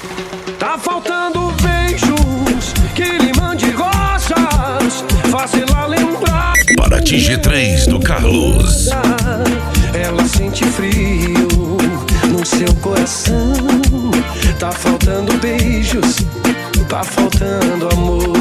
Tá faltando beijos, que lhe mande rosas, fazê-la lembrar. Para G3 do Carlos. Ela sente frio no seu coração. Tá faltando beijos, tá faltando amor.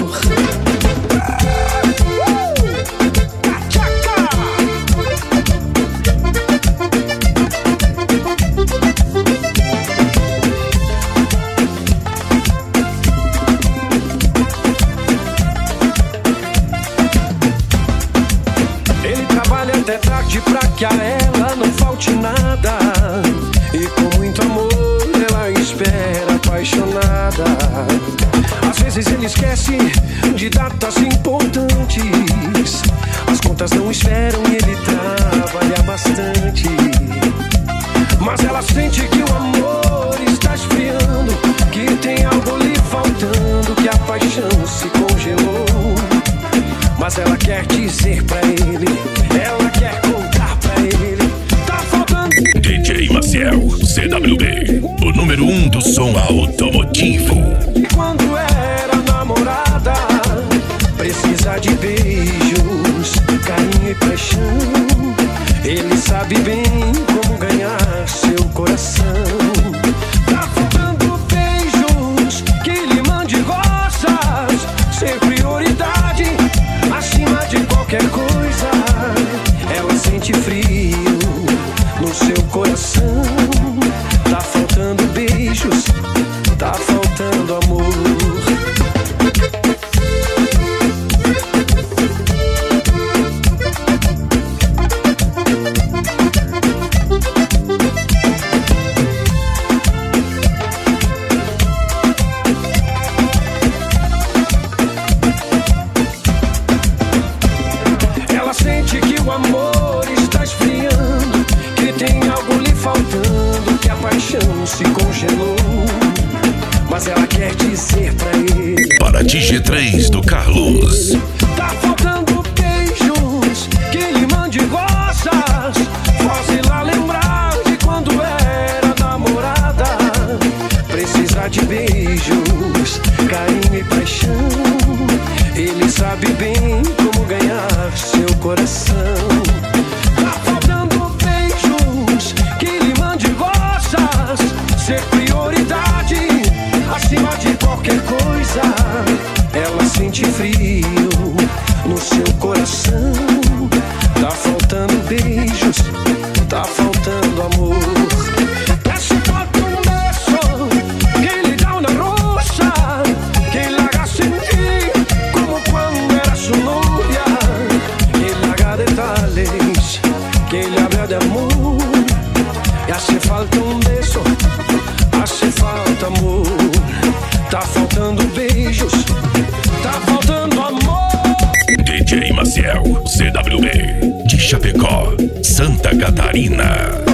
Ele trabalha até tarde pra que a ela não falte nada, e com muito amor ela espera apaixonada. Às vezes ele esquece de datas importantes, as contas não esperam e ele trabalha bastante. Mas ela sente que o amor está esfriando, que tem algo lhe faltando, que a paixão se congelou. Mas ela quer dizer pra ele, ela quer contar pra ele. Tá faltando DJ Maciel, CWB, o número 1 do som automotivo. Quando era namorada, precisa de beijos, carinho e paixão. Ele sabe bem como ganhar seu coração. Tá faltando beijos, que lhe mande rosas, ser prioridade acima de qualquer coisa. Ela sente frio no seu coração. Tá faltando beijos, tá faltando amor. Ela sente que o amor está esfriando, que tem algo lhe faltando, que a paixão se congelou. Mas ela quer dizer pra ele, Para G3 do Carlos. tá faltando beijos, que lhe mande rosas, faz-la lembrar de quando era namorada. Precisa de beijos, carinho e paixão. Ele sabe bem como ganhar seu coração. Tá faltando beijos, que lhe mande rosas, ser prioridade acima de qualquer coisa. Ela sente frio no seu coração. Tá faltando beijos, tá faltando amor. Hace falta un beso que le da una rosa, que la haga sentir como cuando era su novia, que le haga detalles, que le hable de amor. Y hace falta un beso, hace falta amor. Tá faltando beijos, tá faltando amor. DJ Maciel, CWB, de Chapecó, Santa Catarina.